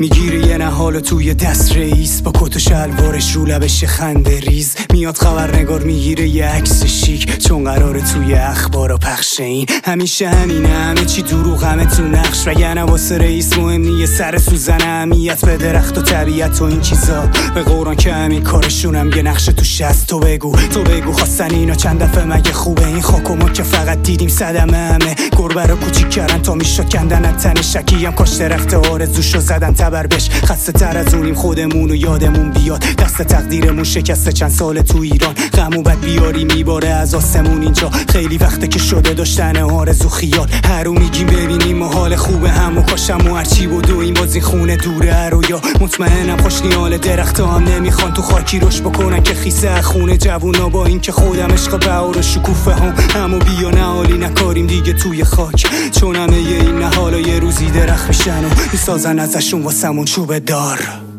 میگیره یه نهالو توی دست رئیس با کت و شلوارش رو لبش خنده ریز. میاد خبرنگار میگیره یه عکس شیک چون قراره توی اخبارا پخش. این همیشه همینه، همه چی دروغ همه تو نقش. وگرنه واسه رئیس مهم نیه سر سوزن اهمیت به درخت و طبیعت و این چیزا. به قرآن که همین کارشونم یه نقش تو شست. تو بگو خواستن اینا چند دفعه مگه خوبه؟ این خاک و ما که فقط دیدیم صدمه همه گربه رو کوچیک کردن تا میشد کندن تن شکی. هم کاش درخت آرزوشو زدن تبر بش. خسته تر از اونیم خودمون و یادمون بیاد دست تقدیرمون شکسته چند سال تو ایران. غم و بد بیاری میباره از آسمون اینجا. خیلی وقته که شده داشتن آرزو خیال. هر رو میگیم ببینیم و حال خوبه هم و کاشم و هرچی بودو این باز این خونه دوره رو. یا مطمئنم خوش نیال درخت هم نمیخوان تو خاکی روش بکنن که خیسه خونه جوونا. با این که خودم عشق بهار و شکوفه هم و بیا نهالی نکاریم دیگه توی خاک. چون همه این نهالا یه روزی درخت میشن و میسازن ازشون واسمون چوب دار.